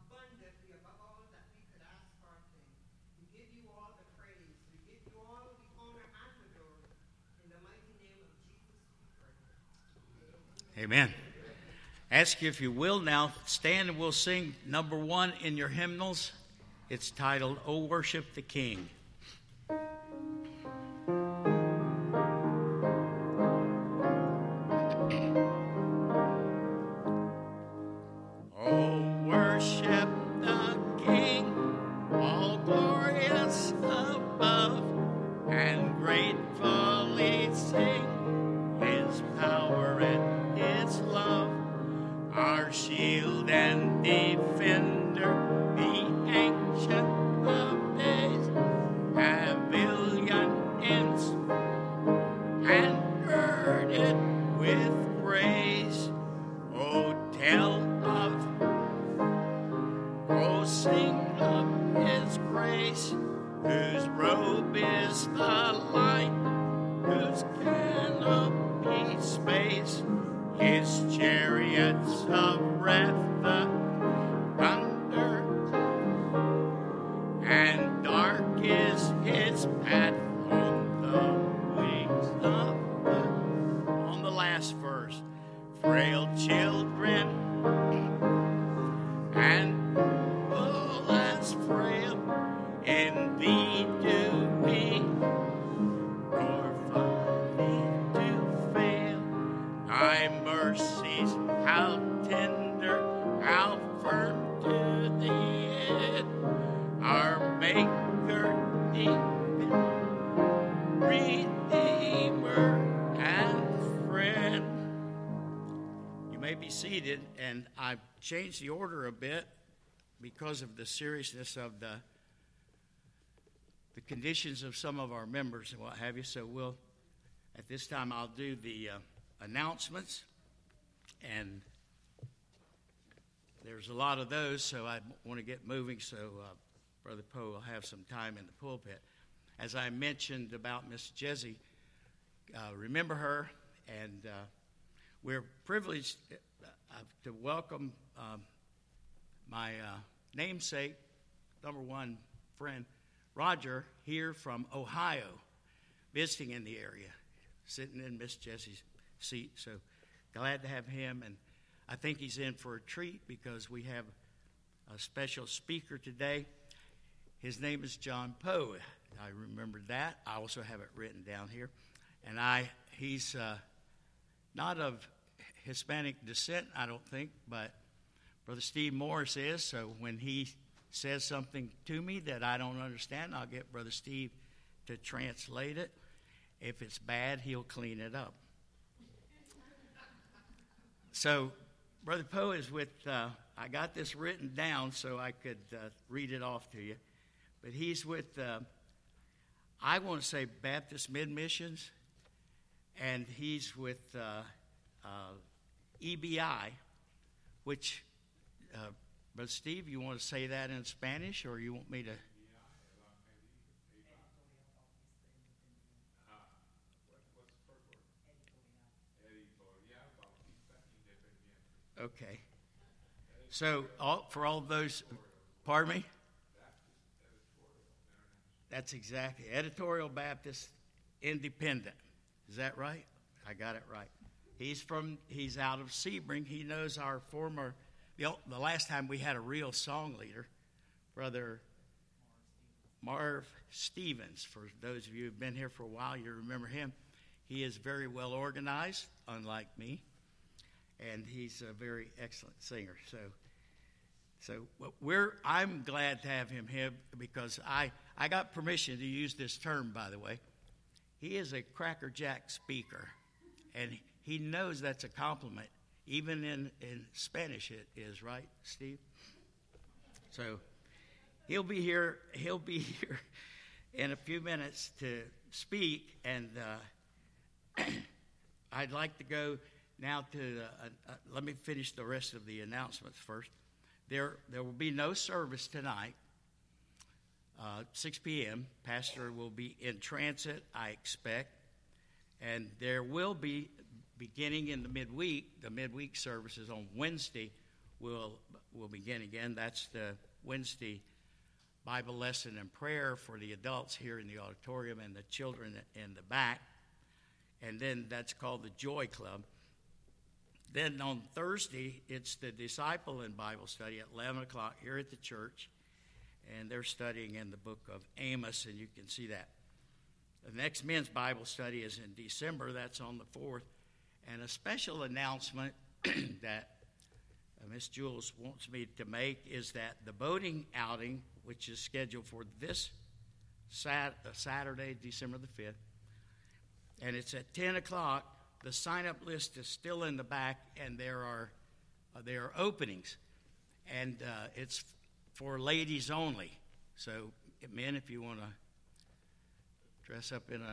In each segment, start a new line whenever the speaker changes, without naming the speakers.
abundantly above all that we could ask or think. We give you all the praise. We give you all the honor and the glory. In the mighty name of Jesus we pray.
Amen. Ask you if you will now stand and we'll sing number 1 in your hymnals. It's titled, "O Worship the King." Seated, and I've changed the order a bit because of the seriousness of the conditions of some of our members and what have you. So at this time, I'll do the announcements, and there's a lot of those, so I want to get moving so Brother Poe will have some time in the pulpit. As I mentioned about Miss Jessie, remember her, and we're privileged to welcome my namesake, number 1 friend, Roger, here from Ohio, visiting in the area, sitting in Miss Jessie's seat. So glad to have him, and I think he's in for a treat because we have a special speaker today. His name is John Poe. I remembered that. I also have it written down here. And he's not of Hispanic descent, I don't think, but Brother Steve Morris is. So when he says something to me that I don't understand, I'll get Brother Steve to translate it. If it's bad, he'll clean it up. So Brother Poe is with, I got this written down so I could read it off to you. But he's with, I want to say Baptist Mid-Missions, and he's with EBI, which, Brother Steve, you want to say that in Spanish, or you want me to? Okay. So, for all those, pardon me? That's exactly, Editorial Baptist Independent. Is that right? I got it right. He's out of Sebring. He knows our former, the last time we had a real song leader, Brother Marv Stevens. For those of you who've been here for a while, you remember him. He is very well organized, unlike me, and he's a very excellent singer. So I'm glad to have him here because I got permission to use this term, by the way. He is a crackerjack speaker, and he knows that's a compliment. Even in Spanish it is, right, Steve? So he'll be here in a few minutes to speak, and I'd like to go now to, let me finish the rest of the announcements first. There will be no service tonight, 6 p.m. Pastor will be in transit, I expect, and there will be, beginning in the midweek services on Wednesday, we'll begin again. That's the Wednesday Bible lesson and prayer for the adults here in the auditorium and the children in the back. And then that's called the Joy Club. Then on Thursday, it's the Disciple and Bible study at 11 o'clock here at the church. And they're studying in the book of Amos, and you can see that. The next men's Bible study is in December. That's on the 4th. And a special announcement that Miss Jules wants me to make is that the boating outing, which is scheduled for this Saturday, December the 5th, and it's at 10 o'clock. The sign-up list is still in the back, and there are openings, and it's for ladies only. So, men, if you want to dress up in a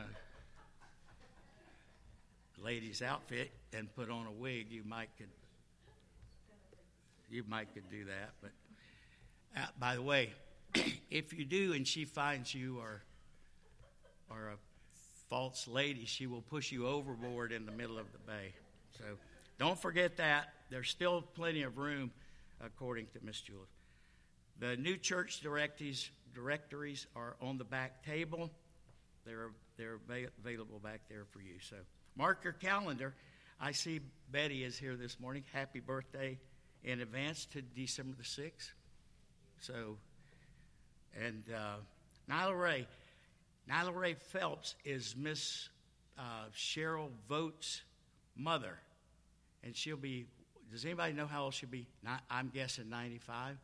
lady's outfit and put on a wig, you might could do that. But by the way, if you do and she finds you are a false lady, she will push you overboard in the middle of the bay. So don't forget that. There's still plenty of room, according to Miss Jules. The new church directories are on the back table. They're available back there for you. So mark your calendar. I see Betty is here this morning. Happy birthday in advance to December the 6th. So, and Nyla Ray Phelps is Miss Cheryl Voigt's mother. And she'll be, does anybody know how old she'll be? I'm guessing 95.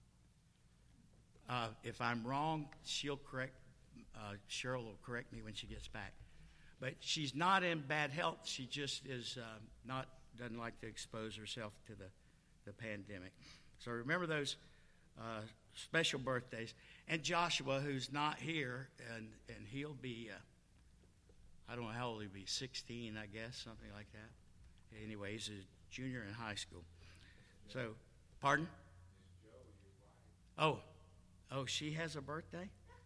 If I'm wrong, Cheryl will correct me when she gets back. But she's not in bad health. She just is doesn't like to expose herself to the pandemic. So remember those special birthdays. And Joshua, who's not here, and he'll be, I don't know how old he'll be, 16, I guess, something like that. Anyway, he's a junior in high school. So, pardon? Oh, she has a birthday?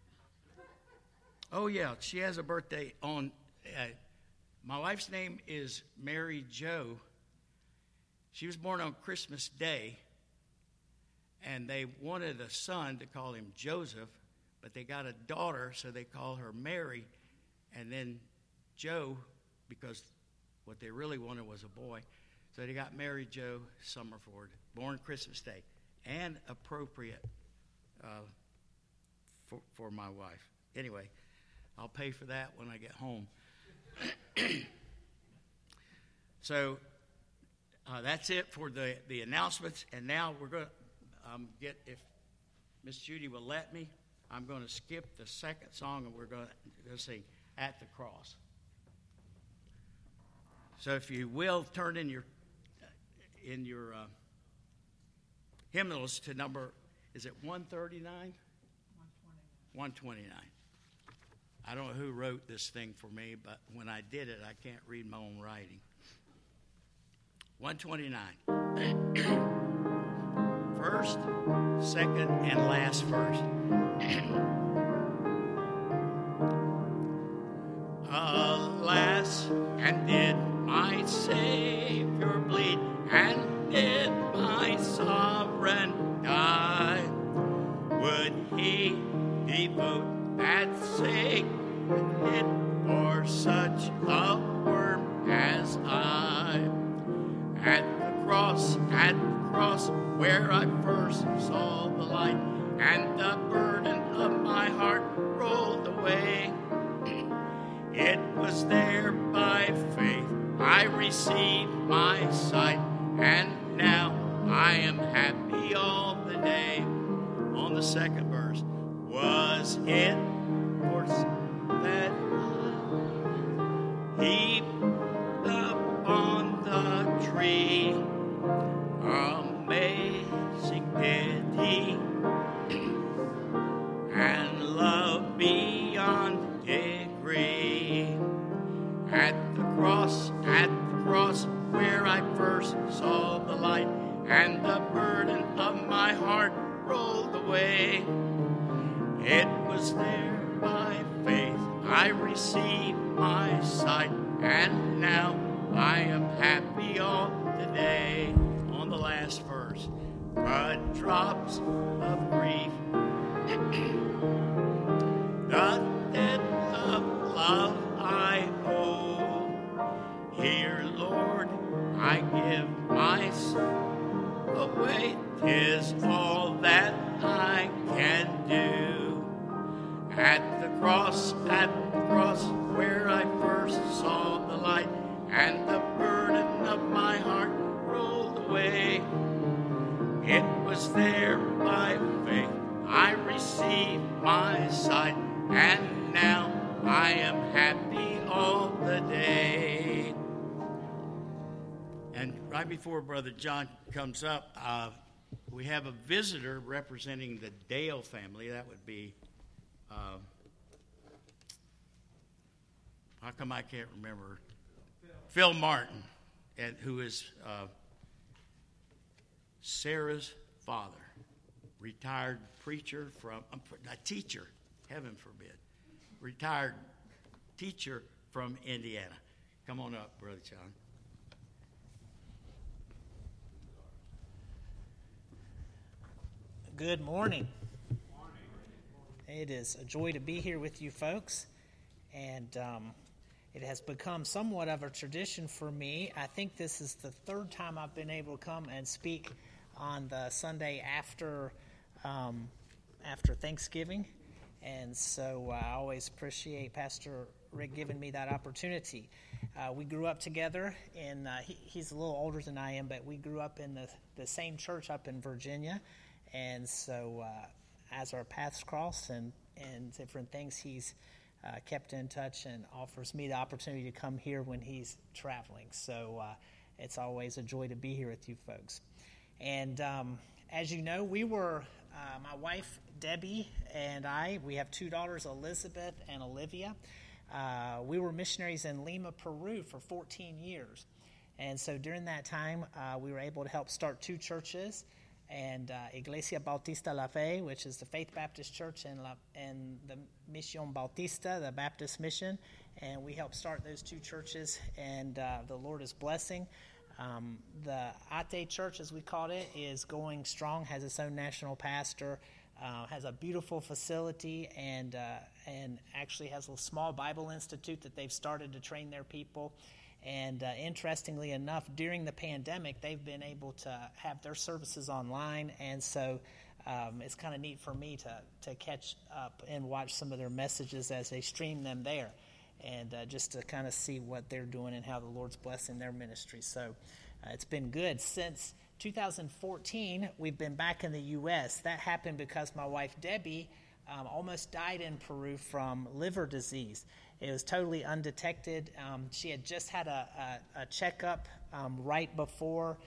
Oh, yeah, she has a birthday on, my wife's name is Mary Jo. She was born on Christmas Day, and they wanted a son to call him Joseph, but they got a daughter, so they call her Mary, and then Joe, because what they really wanted was a boy. So they got Mary Jo Summerford, born Christmas Day, and appropriate for my wife. Anyway, I'll pay for that when I get home. So that's it for the announcements. And now we're going to if Miss Judy will let me, I'm going to skip the second song, and we're going to sing At the Cross. So if you will, turn in your hymnals to number, is it 139? 129. I don't know who wrote this thing for me, but when I did it, I can't read my own writing. 129. First, second, and last verse. Alas, and did my Savior bleed, and did my sovereign die? Would he devote that sacred hit for such a worm as I? At the cross, where I first saw the light, and the burden of my heart rolled away. It was there by faith I received my sight, and now I am happy all the day. On the second verse, was it for that heaped up on the tree? Amazing pity and love beyond degree. At the cross, where I first saw the light, and the burden of my heart rolled away. It was there by faith I received my sight, and now I am happy all the day. On on the last verse. But drops of grief, the debt of love I owe. Here, Lord, I give my soul away. 'Tis all that I can do. At the cross where I first saw the light, and the burden of my heart rolled away. It was there by faith I received my sight, and now I am happy all the day. And right before Brother John comes up, we have a visitor representing the Dale family. That would be, how come I can't remember? Phil Martin, and who is Sarah's father, retired preacher from, a teacher, heaven forbid, retired teacher from Indiana. Come on up, Brother John.
Good morning. It is a joy to be here with you folks, and it has become somewhat of a tradition for me. I think this is the third time I've been able to come and speak on the Sunday after Thanksgiving, and so I always appreciate Pastor Rick giving me that opportunity. We grew up together, and he's a little older than I am, but we grew up in the same church up in Virginia. And so as our paths cross and different things, he's kept in touch and offers me the opportunity to come here when he's traveling. So it's always a joy to be here with you folks. And as you know, we were, my wife Debbie and I, we have two daughters, Elizabeth and Olivia. We were missionaries in Lima, Peru for 14 years. And so during that time, we were able to help start two churches. And Iglesia Bautista La Fe, which is the Faith Baptist Church, and the Misión Bautista, the Baptist Mission. And we helped start those two churches, and the Lord is blessing. The Ate Church, as we called it, is going strong, has its own national pastor, has a beautiful facility, and actually has a small Bible institute that they've started to train their people. And interestingly enough, during the pandemic, they've been able to have their services online, and so it's kind of neat for me to catch up and watch some of their messages as they stream them there, and just to kind of see what they're doing and how the Lord's blessing their ministry. So it's been good. Since 2014, we've been back in the U.S. That happened because my wife, Debbie, almost died in Peru from liver disease. It was totally undetected. She had just had a checkup right before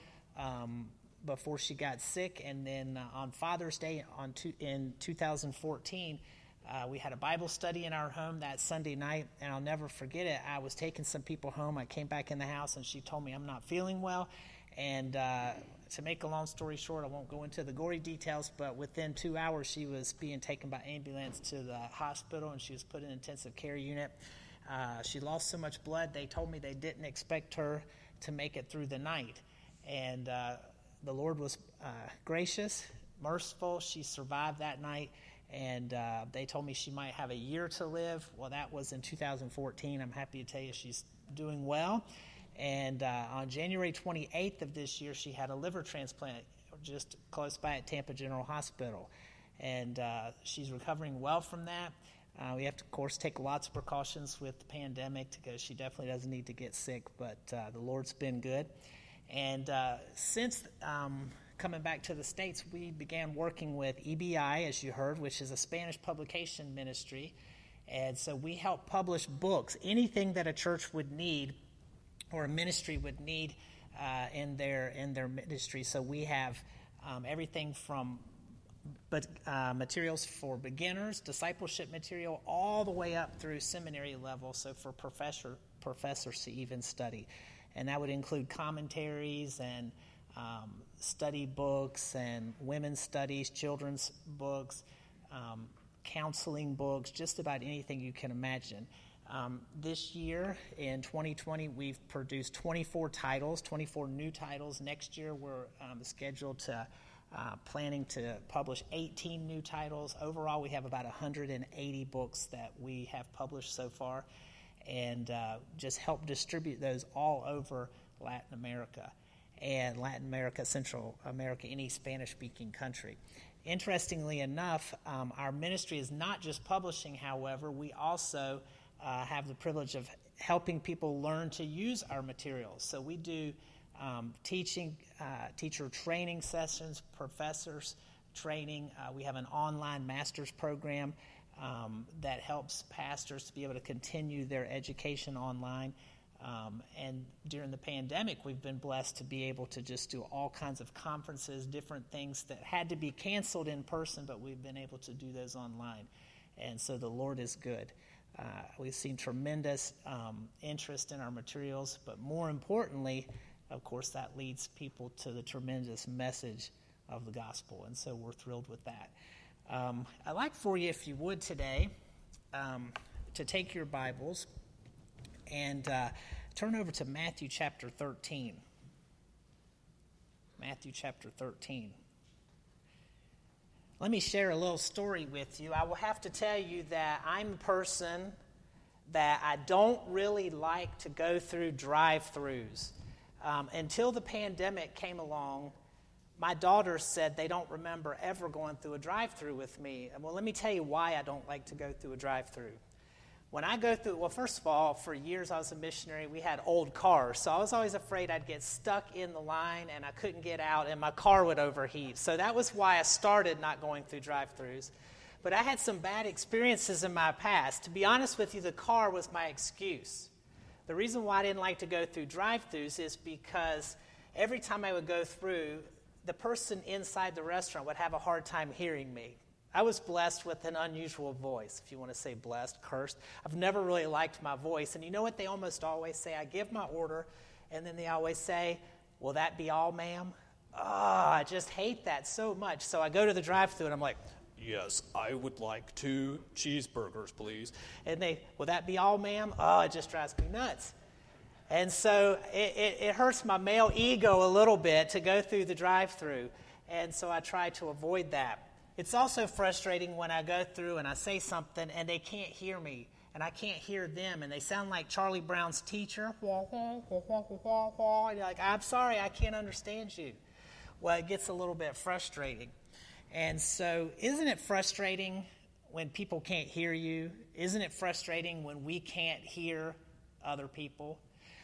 she got sick, and then on Father's Day in 2014, we had a Bible study in our home that Sunday night, and I'll never forget it. I was taking some people home. I came back in the house, and she told me I'm not feeling well, and to make a long story short, I won't go into the gory details, but within 2 hours, she was being taken by ambulance to the hospital, and she was put in an intensive care unit. She lost so much blood, they told me they didn't expect her to make it through the night. And the Lord was gracious, merciful. She survived that night, and they told me she might have a year to live. Well, that was in 2014. I'm happy to tell you she's doing well. And on January 28th of this year, she had a liver transplant just close by at Tampa General Hospital. And she's recovering well from that. We have to, of course, take lots of precautions with the pandemic because she definitely doesn't need to get sick, but the Lord's been good. And since coming back to the States, we began working with EBI, as you heard, which is a Spanish publication ministry. And so we help publish books, anything that a church would need or a ministry would need in their ministry. So we have everything from materials for beginners, discipleship material, all the way up through seminary level, so for professors to even study. And that would include commentaries and study books and women's studies, children's books, counseling books, just about anything you can imagine. This year, in 2020, we've produced 24 titles, 24 new titles. Next year, we're scheduled to, planning to publish 18 new titles. Overall, we have about 180 books that we have published so far, and just help distribute those all over Latin America, Central America, any Spanish-speaking country. Interestingly enough, our ministry is not just publishing, however. We also have the privilege of helping people learn to use our materials. So we do teacher training sessions, professors training. We have an online master's program that helps pastors to be able to continue their education online. And during the pandemic, we've been blessed to be able to just do all kinds of conferences, different things that had to be canceled in person, but we've been able to do those online. And so the Lord is good. We've seen tremendous interest in our materials, but more importantly, of course, that leads people to the tremendous message of the gospel, and so we're thrilled with that. I'd like for you, if you would today, to take your Bibles and turn over to Matthew chapter 13. Matthew chapter 13. Let me share a little story with you. I will have to tell you that I'm a person that I don't really like to go through drive-thrus. Until the pandemic came along, my daughters said they don't remember ever going through a drive-thru with me. Well, let me tell you why I don't like to go through a drive-thru. When I go through, well, first of all, for years I was a missionary, we had old cars, so I was always afraid I'd get stuck in the line and I couldn't get out and my car would overheat. So that was why I started not going through drive-thrus. But I had some bad experiences in my past. To be honest with you, the car was my excuse. The reason why I didn't like to go through drive-thrus is because every time I would go through, the person inside the restaurant would have a hard time hearing me. I was blessed with an unusual voice, if you want to say blessed, cursed. I've never really liked my voice. And you know what they almost always say? I give my order, and then they always say, "Will that be all, ma'am?" Oh, I just hate that so much. So I go to the drive-thru, and I'm like, "Yes, I would like 2 cheeseburgers, please." And they, "Will that be all, ma'am?" Oh, it just drives me nuts. And so it hurts my male ego a little bit to go through the drive-thru. And so I try to avoid that. It's also frustrating when I go through and I say something and they can't hear me and I can't hear them and they sound like Charlie Brown's teacher. And you're like, "I'm sorry, I can't understand you." Well, it gets a little bit frustrating. And so isn't it frustrating when people can't hear you? Isn't it frustrating when we can't hear other people?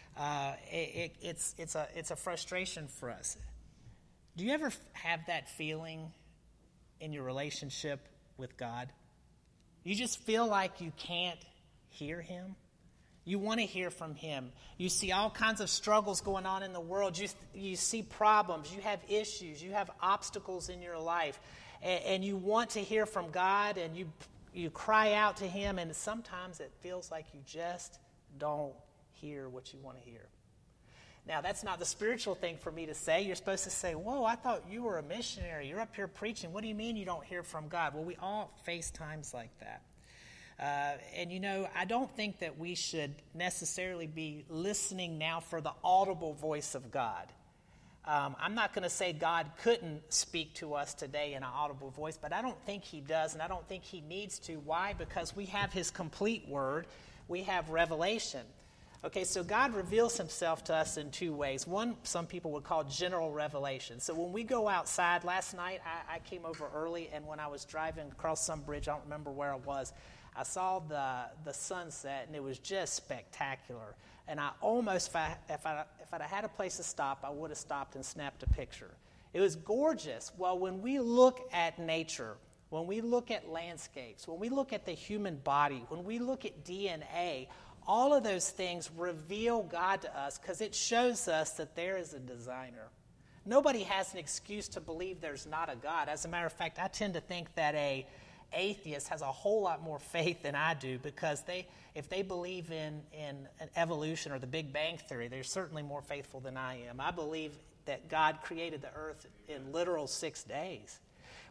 It's a frustration for us. Do you ever have that feeling in your relationship with God? You just feel like you can't hear Him. You want to hear from Him. You see all kinds of struggles going on in the world. You see problems. You have issues. You have obstacles in your life. And you want to hear from God, and you cry out to Him, and sometimes it feels like you just don't hear what you want to hear. Now, that's not the spiritual thing for me to say. You're supposed to say, "Whoa, I thought you were a missionary. You're up here preaching. What do you mean you don't hear from God?" Well, we all face times like that. And, you know, I don't think that we should necessarily be listening now for the audible voice of God. I'm not going to say God couldn't speak to us today in an audible voice, but I don't think He does, and I don't think He needs to. Why? Because we have His complete Word. We have revelation. Okay, so God reveals Himself to us in 2 ways. One, some people would call general revelation. So when we go outside, last night I came over early, and when I was driving across some bridge, I don't remember where it was, I saw the sunset, and it was just spectacular. And I almost, if I'd had a place to stop, I would have stopped and snapped a picture. It was gorgeous. Well, when we look at nature, when we look at landscapes, when we look at the human body, when we look at DNA, all of those things reveal God to us because it shows us that there is a designer. Nobody has an excuse to believe there's not a God. As a matter of fact, I tend to think that an atheist has a whole lot more faith than I do because if they believe in an evolution or the Big Bang Theory, they're certainly more faithful than I am. I believe that God created the earth in literal 6 days.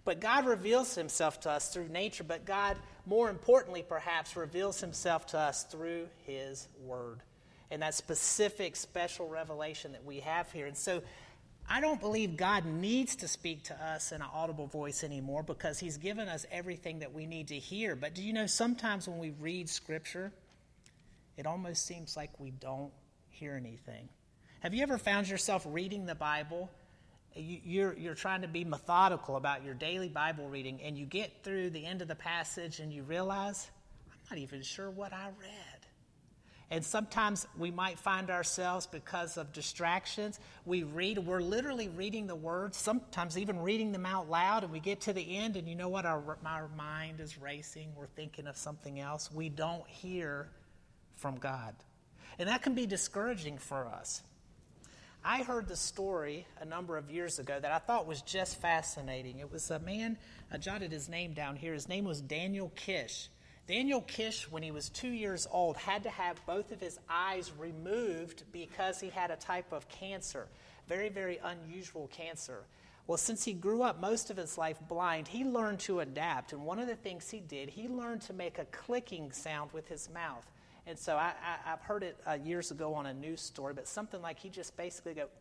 But God reveals himself to us through nature, but God, more importantly perhaps, reveals himself to us through his word. And that specific, special revelation that we have here. And so I don't believe God needs to speak to us in an audible voice anymore because he's given us everything that we need to hear. But do you know, sometimes when we read Scripture, it almost seems like we don't hear anything. Have you ever found yourself reading the Bible? You're trying to be methodical about your daily Bible reading, and you get through the end of the passage and you realize, I'm not even sure what I read. And sometimes we might find ourselves, because of distractions, we're literally reading the words, sometimes even reading them out loud, and we get to the end, and you know what? Our mind is racing. We're thinking of something else. We don't hear from God. And that can be discouraging for us. I heard the story a number of years ago that I thought was just fascinating. It was a man, I jotted his name down here. His name was Daniel Kish. Daniel Kish, when he was 2 years old, had to have both of his eyes removed because he had a type of cancer, very, very unusual cancer. Well, since he grew up most of his life blind, he learned to adapt. And one of the things he did, he learned to make a clicking sound with his mouth. And so I've heard it years ago on a news story, but something like he'd just basically go,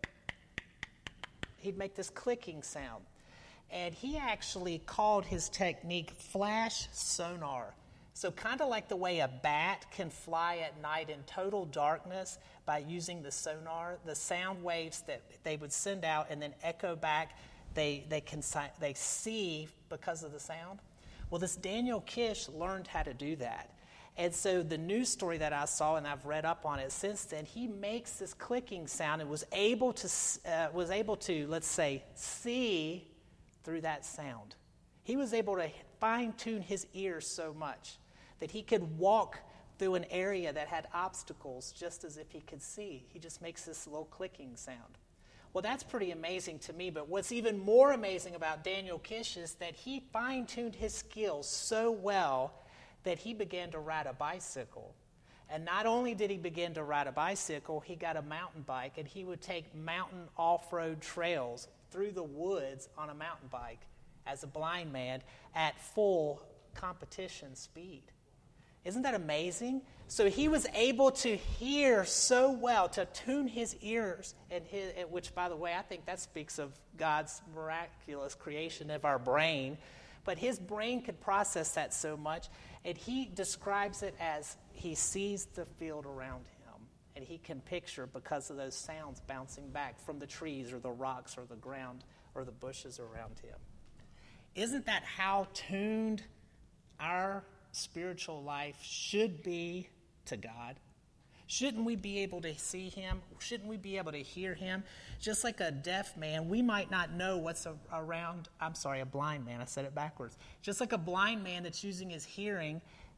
he'd make this clicking sound. And he actually called his technique flash sonar. So kind of like the way a bat can fly at night in total darkness by using the sonar, the sound waves that they would send out and then echo back, they see because of the sound. Well, this Daniel Kish learned how to do that. And so the news story that I saw, and I've read up on it since then, he makes this clicking sound and was able to, let's say, see through that sound. He was able to fine-tune his ears so much that he could walk through an area that had obstacles just as if he could see. He just makes this little clicking sound. Well, that's pretty amazing to me, but what's even more amazing about Daniel Kish is that he fine-tuned his skills so well that he began to ride a bicycle. And not only did he begin to ride a bicycle, he got a mountain bike, and he would take mountain off-road trails through the woods on a mountain bike as a blind man at full competition speed. Isn't that amazing? So he was able to hear so well, to tune his ears, which, by the way, I think that speaks of God's miraculous creation of our brain. But his brain could process that so much, and he describes it as he sees the field around him, and he can picture because of those sounds bouncing back from the trees or the rocks or the ground or the bushes around him. Isn't that how tuned our spiritual life should be to God? Shouldn't we be able to see him? Shouldn't we be able to hear him? Just like a deaf man, we might not know what's around. A blind man. I said it backwards. Just like a blind man that's using his hearing,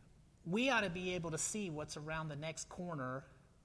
we ought to be able to see what's around the next corner,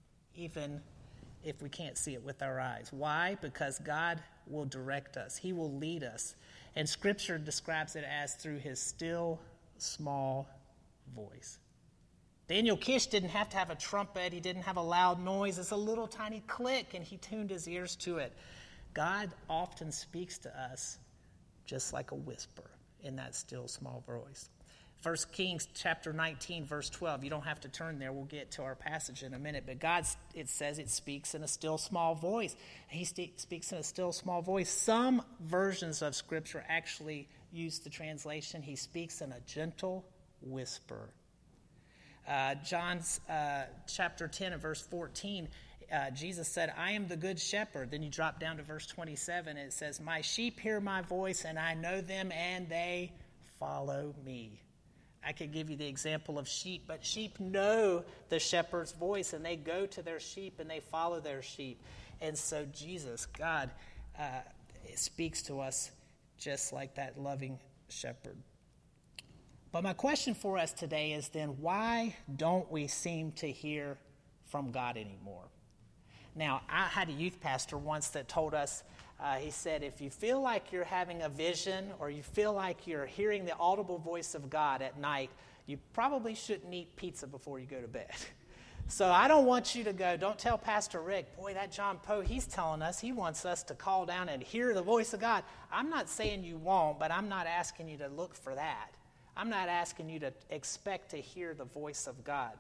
even if we can't see it with our eyes. Why? Because God will direct us. He will lead us. And Scripture describes it as through his still, small voice. Daniel Kish didn't have to have a trumpet. He didn't have a loud noise. It's a little tiny click, and he tuned his ears to it. God often speaks to us just like a whisper in that still, small voice. 1 Kings chapter 19, verse 12. You don't have to turn there. We'll get to our passage in a minute. But God, it says, it speaks in a still, small voice. He speaks in a still, small voice. Some versions of Scripture actually use the translation, he speaks in a gentle whisper. John's chapter 10 and verse 14, Jesus said, I am the good shepherd. Then you drop down to verse 27, and it says, my sheep hear my voice, and I know them, and they follow me. I could give you the example of sheep, but sheep know the shepherd's voice, and they go to their sheep, and they follow their sheep. And so Jesus, God, speaks to us just like that loving shepherd. But my question for us today is then, why don't we seem to hear from God anymore? Now, I had a youth pastor once that told us, he said, if you feel like you're having a vision or you feel like you're hearing the audible voice of God at night, you probably shouldn't eat pizza before you go to bed. So I don't want you to go, don't tell Pastor Rick, boy, that John Poe, he's telling us, he wants us to call down and hear the voice of God. I'm not saying you won't, but I'm not asking you to look for that. I'm not asking you to expect to hear the voice of God.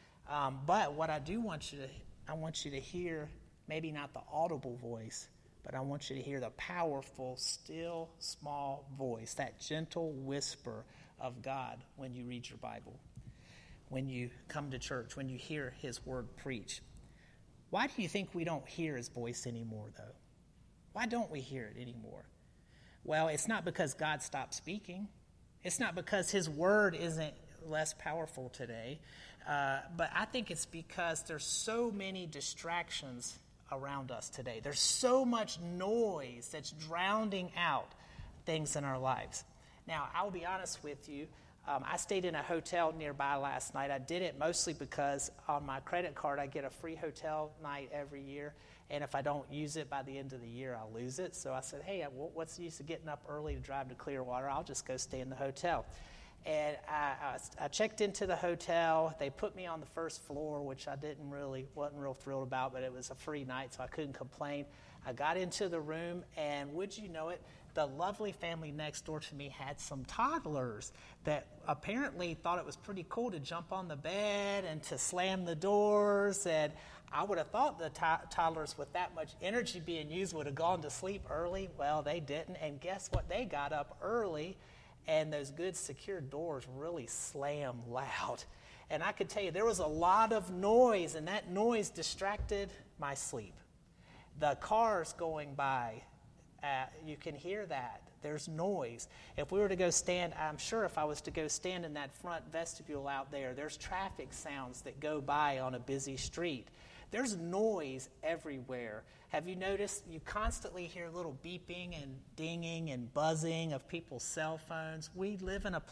But what I do want you to, I want you to hear, maybe not the audible voice, but I want you to hear the powerful, still, small voice, that gentle whisper of God when you read your Bible, when you come to church, when you hear his word preached. Why do you think we don't hear his voice anymore, though? Why don't we hear it anymore? Well, it's not because God stopped speaking. It's not because his word isn't less powerful today. But I think it's because there's so many distractions around us today. There's so much noise that's drowning out things in our lives. Now, I'll be honest with you. I stayed in a hotel nearby last night. I did it mostly because on my credit card, I get a free hotel night every year. And if I don't use it by the end of the year, I'll lose it. So I said, hey, what's the use of getting up early to drive to Clearwater? I'll just go stay in the hotel. And I checked into the hotel. They put me on the first floor, which I wasn't real thrilled about, but it was a free night, so I couldn't complain. I got into the room, and would you know it, the lovely family next door to me had some toddlers that apparently thought it was pretty cool to jump on the bed and to slam the doors. And I would have thought the toddlers with that much energy being used would have gone to sleep early. Well, they didn't. And guess what? They got up early, and those good secure doors really slammed loud. And I could tell you there was a lot of noise, and that noise distracted my sleep. The cars going by, you can hear that. There's noise. If we were to go stand, I'm sure if I was to go stand in that front vestibule out there, there's traffic sounds that go by on a busy street. There's noise everywhere. Have you noticed you constantly hear little beeping and dinging and buzzing of people's cell phones? We live in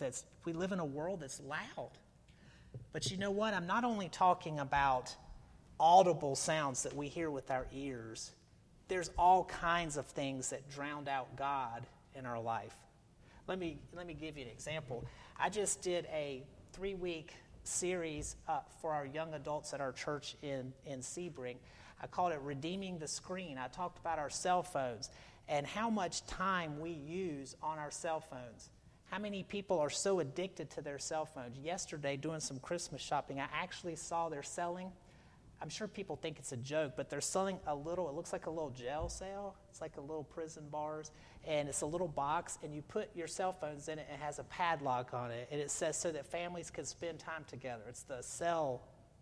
a world that's loud. But you know what? I'm not only talking about audible sounds that we hear with our ears. There's all kinds of things that drown out God in our life. Let me give you an example. I just did a 3-week series for our young adults at our church in Sebring. I called it Redeeming the Screen. I talked about our cell phones and how much time we use on our cell phones. How many people are so addicted to their cell phones? Yesterday, doing some Christmas shopping, I actually saw they're selling, I'm sure people think it's a joke, but they're selling it looks like a little jail cell. It's like a little prison bars, and it's a little box, and you put your cell phones in it, and it has a padlock on it, and it says so that families can spend time together. It's the cell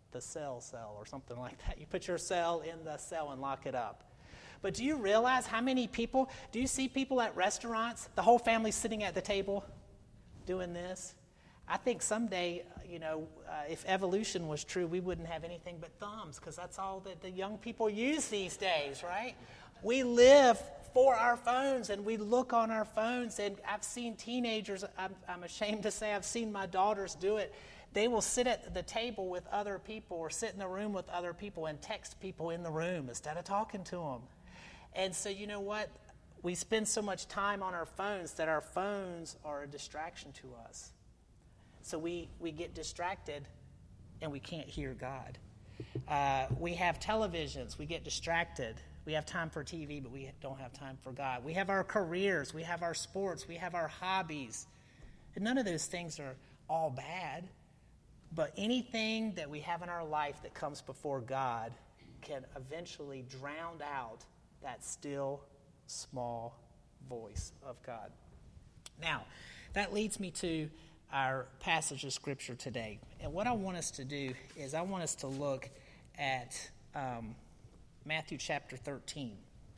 or something like that. You put your cell in the cell and lock it up. But do you realize how many people, do you see people at restaurants, the whole family sitting at the table doing this? I think someday, if evolution was true, we wouldn't have anything but thumbs because that's all that the young people use these days, right? We live for our phones and we look on our phones, and I've seen teenagers, I'm ashamed to say I've seen my daughters do it. They will sit at the table with other people or sit in the room with other people and text people in the room instead of talking to them. And so you know what? We spend so much time on our phones that our phones are a distraction to us. So we get distracted and we can't hear God. We have televisions. We get distracted. We have time for TV, but we don't have time for God. We have our careers. We have our sports. We have our hobbies. And none of those things are all bad. But anything that we have in our life that comes before God can eventually drown out that still, small voice of God. Now, that leads me to our passage of Scripture today. And what I want us to do is I want us to look at Matthew chapter 13.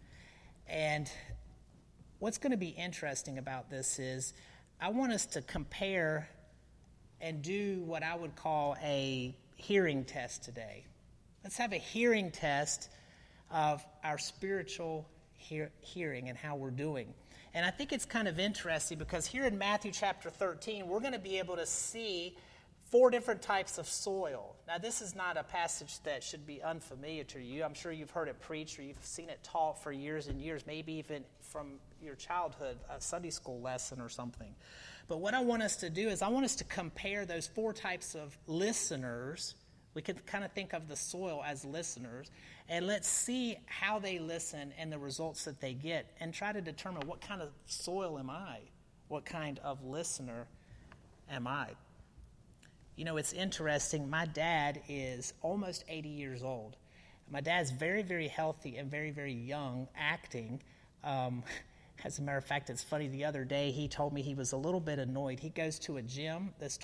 And what's going to be interesting about this is I want us to compare and do what I would call a hearing test today. Let's have a hearing test of our spiritual hearing and how we're doing. And I think it's kind of interesting because here in Matthew chapter 13, we're going to be able to see 4 different types of soil. Now, this is not a passage that should be unfamiliar to you. I'm sure you've heard it preached or you've seen it taught for years and years, maybe even from your childhood, a Sunday school lesson or something. But what I want us to do is I want us to compare those 4 types of listeners We can kind of think of the soil as listeners, and let's see how they listen and the results that they get, and try to determine what kind of soil am I? What kind of listener am I? You know, it's interesting. My dad is almost 80 years old. My dad's very, very healthy and very, very young, acting. As a matter of fact, it's funny. The other day, he told me he was a little bit annoyed. He goes to a gym that's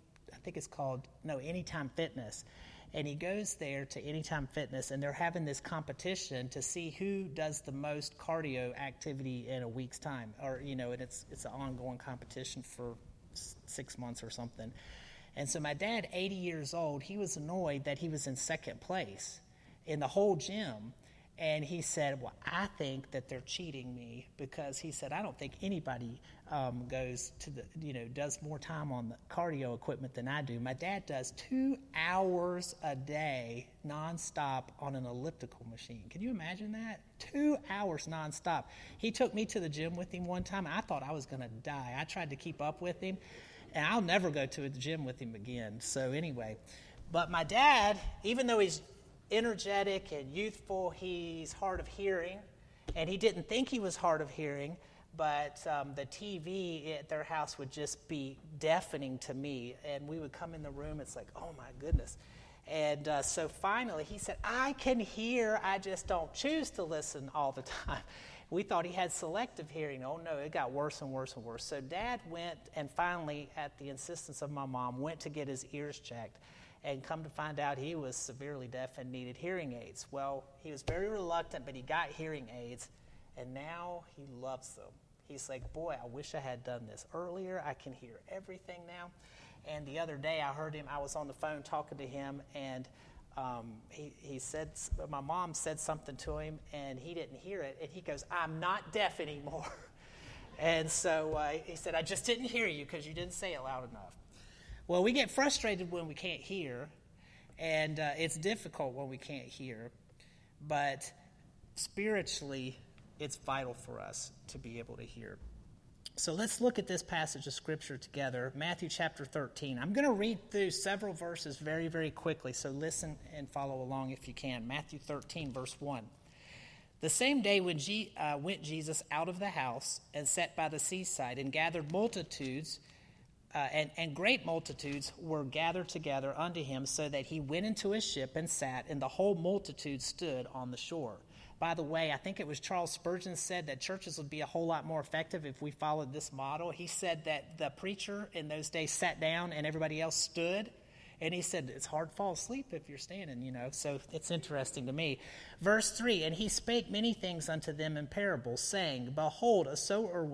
Anytime Fitness. And he goes there to Anytime Fitness, and they're having this competition to see who does the most cardio activity in a week's time. Or, and it's an ongoing competition for 6 months or something. And so my dad, 80 years old, he was annoyed that he was in second place in the whole gym. And he said, well, I think that they're cheating me, because he said, I don't think anybody goes to does more time on the cardio equipment than I do. My dad does 2 hours a day nonstop on an elliptical machine. Can you imagine that? 2 hours nonstop. He took me to the gym with him one time. I thought I was going to die. I tried to keep up with him, and I'll never go to the gym with him again. So anyway, but my dad, even though he's energetic and youthful, he's hard of hearing, and he didn't think he was hard of hearing, but the TV at their house would just be deafening to me, and we would come in the room, it's like, oh my goodness. And so finally he said, I can hear, I just don't choose to listen all the time. We thought he had selective hearing. Oh no, it got worse and worse and worse. So Dad went, and finally, at the insistence of my mom, went to get his ears checked. And come to find out, he was severely deaf and needed hearing aids. Well, he was very reluctant, but he got hearing aids, and now he loves them. He's like, boy, I wish I had done this earlier. I can hear everything now. And the other day, I heard him. I was on the phone talking to him, and he said, my mom said something to him, and he didn't hear it. And he goes, I'm not deaf anymore. And so he said, I just didn't hear you because you didn't say it loud enough. Well, we get frustrated when we can't hear, and it's difficult when we can't hear, but spiritually, it's vital for us to be able to hear. So let's look at this passage of Scripture together, Matthew chapter 13. I'm going to read through several verses very, very quickly, so listen and follow along if you can. Matthew 13, verse 1. The same day when went Jesus out of the house and sat by the seaside and gathered multitudes, and great multitudes were gathered together unto him, so that he went into his ship and sat, and the whole multitude stood on the shore. By the way, I think it was Charles Spurgeon said that churches would be a whole lot more effective if we followed this model. He said that the preacher in those days sat down and everybody else stood. And he said, it's hard to fall asleep if you're standing, So it's interesting to me. Verse 3, and he spake many things unto them in parables, saying, Behold, a sower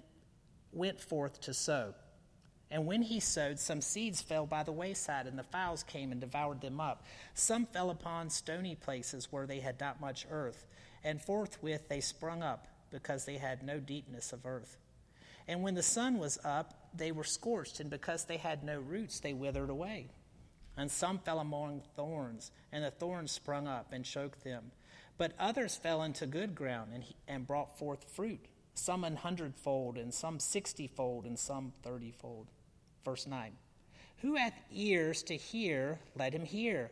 went forth to sow. And when he sowed, some seeds fell by the wayside, and the fowls came and devoured them up. Some fell upon stony places where they had not much earth, and forthwith they sprung up, because they had no deepness of earth. And when the sun was up, they were scorched, and because they had no roots, they withered away. And some fell among thorns, and the thorns sprung up and choked them. But others fell into good ground and brought forth fruit, some 100-fold, and some 60-fold, and some 30-fold. Verse 9, who hath ears to hear, let him hear.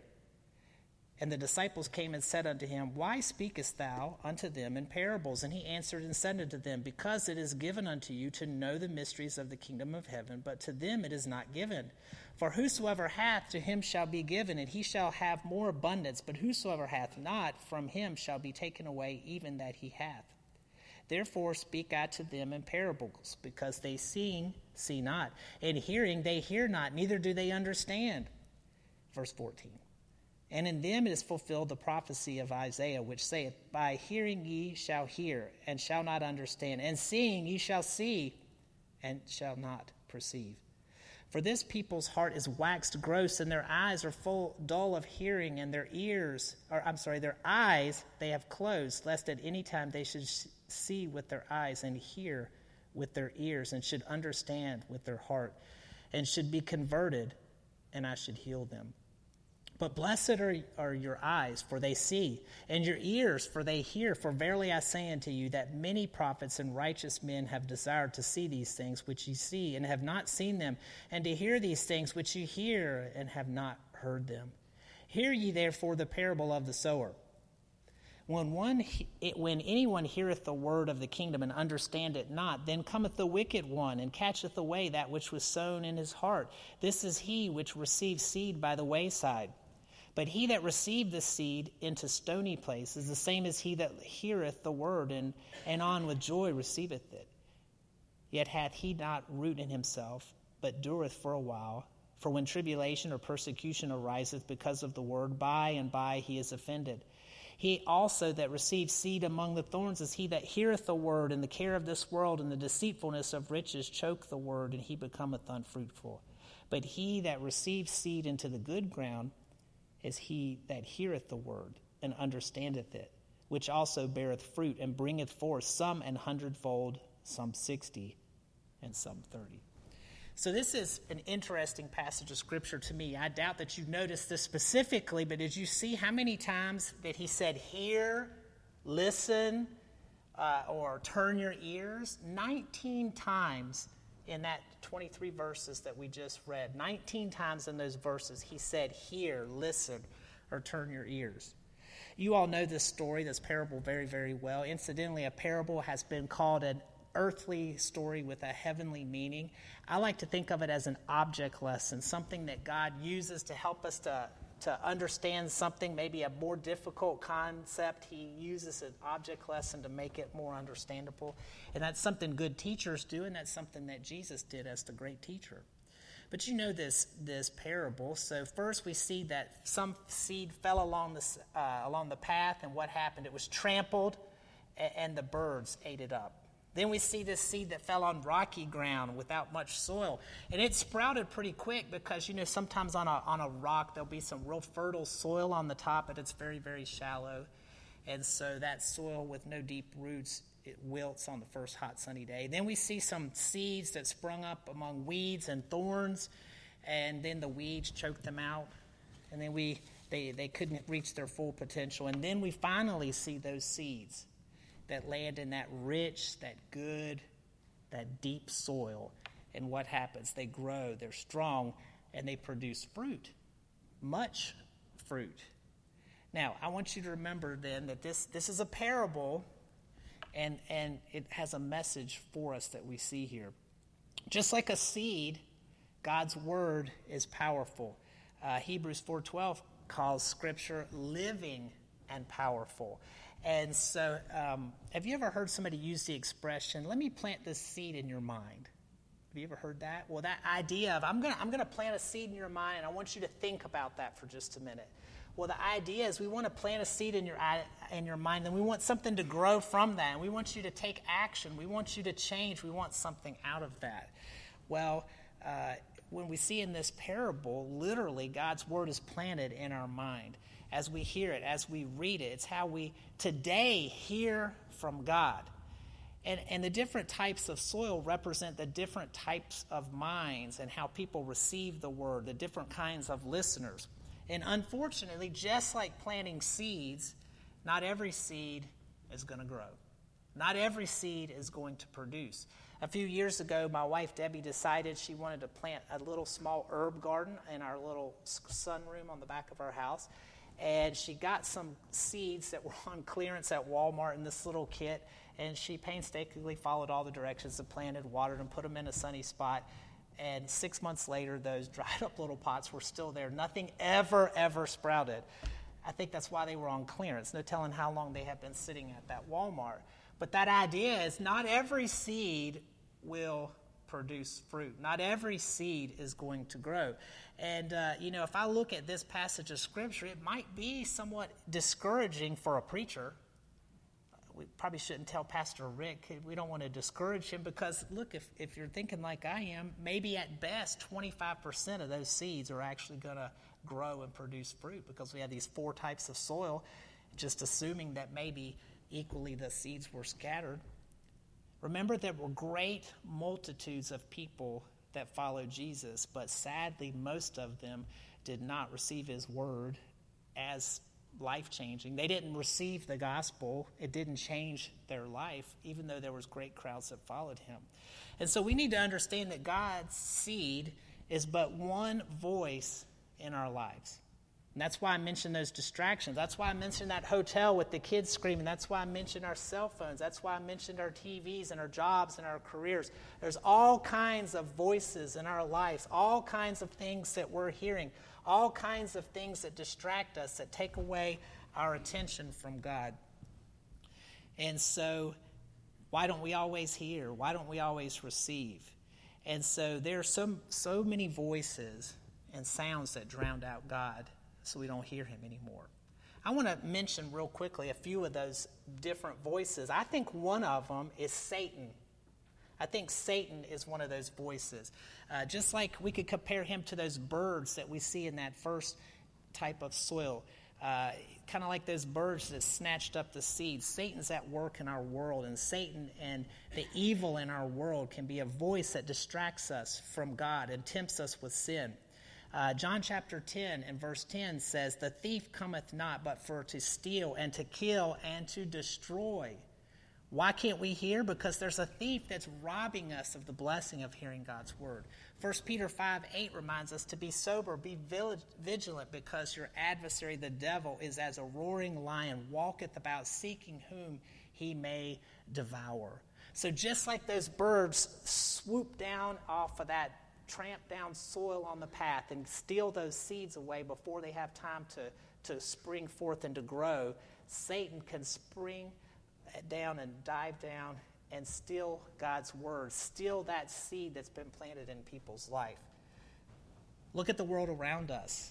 And the disciples came and said unto him, Why speakest thou unto them in parables? And he answered and said unto them, Because it is given unto you to know the mysteries of the kingdom of heaven, but to them it is not given. For whosoever hath, to him shall be given, and he shall have more abundance. But whosoever hath not, from him shall be taken away even that he hath. Therefore speak I to them in parables, because they see not, and hearing they hear not, neither do they understand. Verse 14. And in them is fulfilled the prophecy of Isaiah, which saith, By hearing ye shall hear, and shall not understand, and seeing ye shall see, and shall not perceive. For this people's heart is waxed gross, and their eyes are full dull of hearing, and their eyes they have closed, lest at any time they should see with their eyes, and hear with their ears, and should understand with their heart, and should be converted, and I should heal them. But blessed are your eyes, for they see, and your ears, for they hear. For verily I say unto you, that many prophets and righteous men have desired to see these things which ye see, and have not seen them, and to hear these things which ye hear, and have not heard them. Hear ye therefore the parable of the sower. When anyone heareth the word of the kingdom and understand it not, then cometh the wicked one, and catcheth away that which was sown in his heart. This is he which received seed by the wayside. But he that received the seed into stony place is the same as he that heareth the word, and on with joy receiveth it. Yet hath he not root in himself, but dureth for a while. For when tribulation or persecution ariseth because of the word, by and by he is offended. He also that received seed among the thorns is he that heareth the word, and the care of this world and the deceitfulness of riches choke the word, and he becometh unfruitful. But he that received seed into the good ground is he that heareth the word, and understandeth it, which also beareth fruit, and bringeth forth some 100-fold, some 60, and some 30. So this is an interesting passage of Scripture to me. I doubt that you noticed this specifically, but did you see how many times that he said, hear, listen, or turn your ears? 19 times in that 23 verses that we just read. 19 times in those verses he said, hear, listen, or turn your ears. You all know this story, this parable, very, very well. Incidentally, a parable has been called an earthly story with a heavenly meaning. I like to think of it as an object lesson, something that God uses to help us to understand something, maybe a more difficult concept. He uses an object lesson to make it more understandable. And that's something good teachers do, and that's something that Jesus did as the great teacher. But you know this parable. So first we see that some seed fell along the path, and what happened? It was trampled, and the birds ate it up. Then we see this seed that fell on rocky ground without much soil. And it sprouted pretty quick because, you know, sometimes on a rock there'll be some real fertile soil on the top, but it's very, very shallow. And so that soil with no deep roots, it wilts on the first hot sunny day. Then we see some seeds that sprung up among weeds and thorns, and then the weeds choked them out. And then they couldn't reach their full potential. And then we finally see those seeds that land in that rich, that good, that deep soil. And what happens? They grow, they're strong, and they produce fruit, much fruit. Now, I want you to remember then that this is a parable, and it has a message for us that we see here. Just like a seed, God's word is powerful. Hebrews 4:12 calls Scripture living and powerful. And so, have you ever heard somebody use the expression, let me plant this seed in your mind? Have you ever heard that? Well, that idea of, I'm gonna plant a seed in your mind, and I want you to think about that for just a minute. Well, the idea is we want to plant a seed in your mind, and we want something to grow from that, and we want you to take action. We want you to change. We want something out of that. Well, when we see in this parable, literally, God's word is planted in our mind. As we hear it, as we read it, it's how we today hear from God. And the different types of soil represent the different types of minds and how people receive the word, the different kinds of listeners. And unfortunately, just like planting seeds, not every seed is going to grow. Not every seed is going to produce. A few years ago, my wife Debbie decided she wanted to plant a little small herb garden in our little sunroom on the back of our house. And she got some seeds that were on clearance at Walmart in this little kit, and she painstakingly followed all the directions and planted, watered, and put them in a sunny spot. And 6 months later, those dried up little pots were still there. Nothing ever sprouted. I think that's why they were on clearance. No telling how long they have been sitting at that Walmart. But that idea is not every seed will produce fruit. Not every seed is going to grow. And, if I look at this passage of Scripture, it might be somewhat discouraging for a preacher. We probably shouldn't tell Pastor Rick. We don't want to discourage him because, look, if you're thinking like I am, maybe at best 25% of those seeds are actually going to grow and produce fruit because we have these 4 types of soil, just assuming that maybe equally the seeds were scattered. Remember, there were great multitudes of people that followed Jesus, but sadly, most of them did not receive his word as life-changing. They didn't receive the gospel. It didn't change their life, even though there was great crowds that followed him. And so we need to understand that God's seed is but one voice in our lives. And that's why I mentioned those distractions. That's why I mentioned that hotel with the kids screaming. That's why I mentioned our cell phones. That's why I mentioned our TVs and our jobs and our careers. There's all kinds of voices in our lives, all kinds of things that we're hearing, all kinds of things that distract us, that take away our attention from God. And so, why don't we always hear? Why don't we always receive? And so there are so many voices and sounds that drown out God, so we don't hear him anymore. I want to mention real quickly a few of those different voices. I think one of them is Satan. I think Satan is one of those voices. Just like we could compare him to those birds that we see in that first type of soil. Kind of like those birds that snatched up the seeds. Satan's at work in our world, and Satan and the evil in our world can be a voice that distracts us from God and tempts us with sin. John chapter 10 and verse 10 says, "The thief cometh not but for to steal and to kill and to destroy." Why can't we hear? Because there's a thief that's robbing us of the blessing of hearing God's word. 1 Peter 5:8 reminds us to be sober, be vigilant, because your adversary, the devil, is as a roaring lion, walketh about seeking whom he may devour. So just like those birds swoop down off of that tramp down soil on the path and steal those seeds away before they have time to spring forth and to grow, Satan can spring down and dive down and steal God's word, steal that seed that's been planted in people's life. Look at the world around us.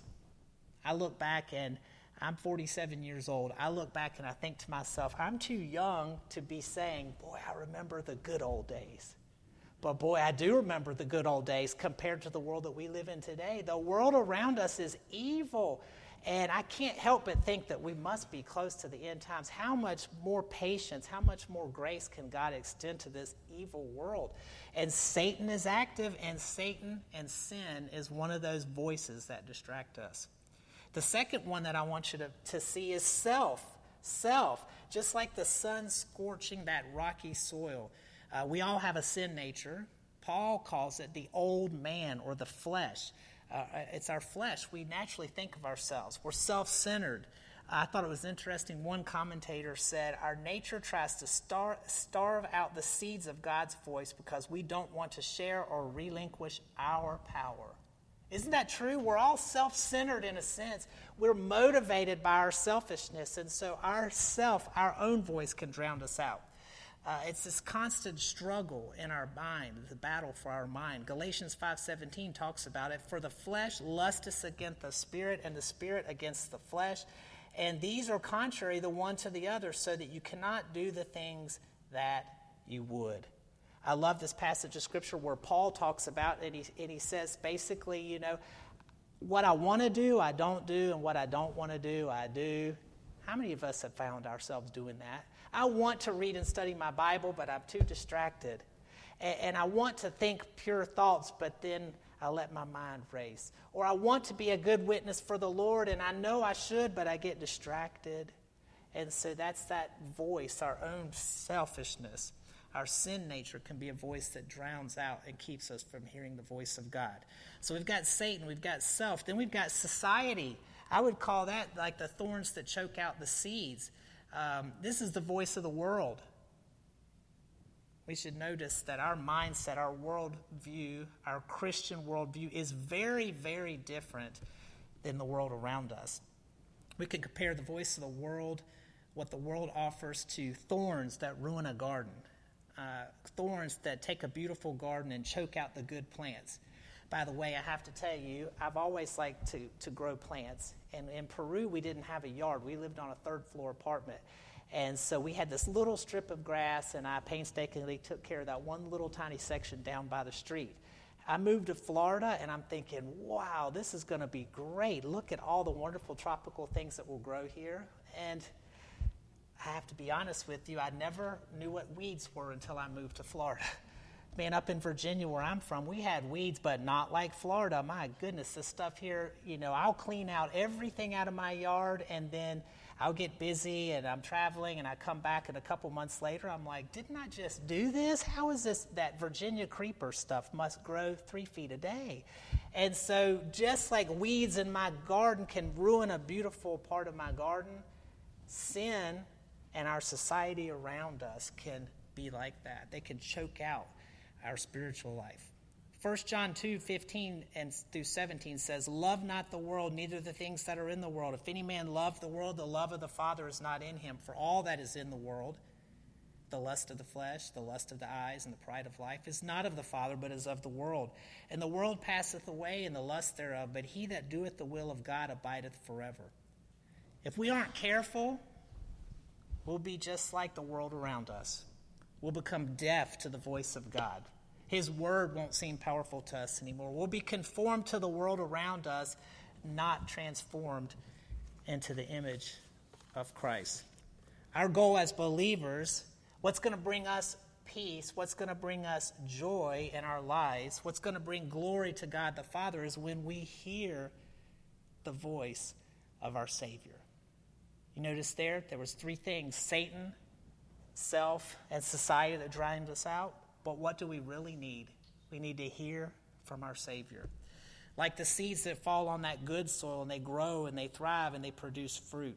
I look back, and I'm 47 years old. I look back and I think to myself, I'm too young to be saying, boy, I remember the good old days. But boy, I do remember the good old days compared to the world that we live in today. The world around us is evil. And I can't help but think that we must be close to the end times. How much more patience, how much more grace can God extend to this evil world? And Satan is active, and Satan and sin is one of those voices that distract us. The second one that I want you to see is self. Self. Just like the sun scorching that rocky soil. We all have a sin nature. Paul calls it the old man or the flesh. It's our flesh. We naturally think of ourselves. We're self-centered. I thought it was interesting. One commentator said, our nature tries to starve out the seeds of God's voice because we don't want to share or relinquish our power. Isn't that true? We're all self-centered in a sense. We're motivated by our selfishness, and so our own voice can drown us out. It's this constant struggle in our mind, the battle for our mind. Galatians 5:17 talks about it. For the flesh lusteth against the spirit, and the spirit against the flesh. And these are contrary the one to the other, so that you cannot do the things that you would. I love this passage of Scripture where Paul talks about it, and he says basically, what I want to do, I don't do, and what I don't want to do, I do. How many of us have found ourselves doing that? I want to read and study my Bible, but I'm too distracted. And I want to think pure thoughts, but then I let my mind race. Or I want to be a good witness for the Lord, and I know I should, but I get distracted. And so that's that voice, our own selfishness. Our sin nature can be a voice that drowns out and keeps us from hearing the voice of God. So we've got Satan, we've got self, then we've got society. I would call that like the thorns that choke out the seeds. This is the voice of the world. We should notice that our mindset, our worldview, our Christian worldview is very, very different than the world around us. We could compare the voice of the world, what the world offers, to thorns that ruin a garden. Thorns that take a beautiful garden and choke out the good plants. By the way, I have to tell you, I've always liked to grow plants. And in Peru, we didn't have a yard. We lived on a third-floor apartment. And so we had this little strip of grass, and I painstakingly took care of that one little tiny section down by the street. I moved to Florida, and I'm thinking, wow, this is going to be great. Look at all the wonderful tropical things that will grow here. And I have to be honest with you, I never knew what weeds were until I moved to Florida. Man, up in Virginia where I'm from, we had weeds, but not like Florida. My goodness, this stuff here, I'll clean out everything out of my yard, and then I'll get busy, and I'm traveling, and I come back, and a couple months later, I'm like, didn't I just do this? How is this? That Virginia creeper stuff must grow 3 feet a day. And so just like weeds in my garden can ruin a beautiful part of my garden, sin and our society around us can be like that. They can choke out our spiritual life. 1 John 2:15 and through 17 says, "Love not the world, neither the things that are in the world. If any man love the world, the love of the Father is not in him. For all that is in the world, the lust of the flesh, the lust of the eyes, and the pride of life, is not of the Father, but is of the world. And the world passeth away, and the lust thereof, but he that doeth the will of God abideth forever." If we aren't careful, we'll be just like the world around us. We'll become deaf to the voice of God. His word won't seem powerful to us anymore. We'll be conformed to the world around us, not transformed into the image of Christ. Our goal as believers, what's going to bring us peace, what's going to bring us joy in our lives, what's going to bring glory to God the Father is when we hear the voice of our Savior. You notice there was three things: Satan, self, and society that drives us out. But what do we really need? We need to hear from our Savior. Like the seeds that fall on that good soil and they grow and they thrive and they produce fruit.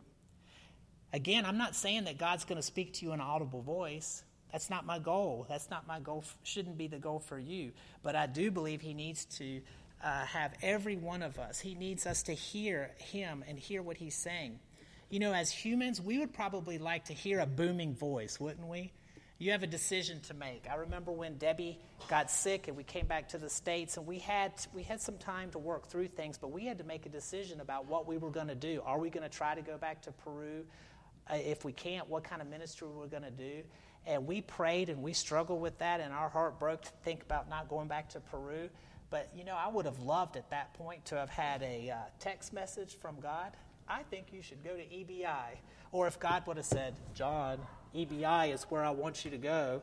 Again, I'm not saying that God's going to speak to you in an audible voice. That's not my goal. That's not my goal. Shouldn't be the goal for you. But I do believe he needs to have every one of us. He needs us to hear him and hear what he's saying. You know, as humans, we would probably like to hear a booming voice, wouldn't we? You have a decision to make. I remember when Debbie got sick and we came back to the States, and we had some time to work through things, but we had to make a decision about what we were going to do. Are we going to try to go back to Peru? If we can't, what kind of ministry we're going to do? And we prayed and we struggled with that, and our heart broke to think about not going back to Peru. But, you know, I would have loved at that point to have had a text message from God. I think you should go to EBI. Or if God would have said, "John, EBI is where I want you to go,"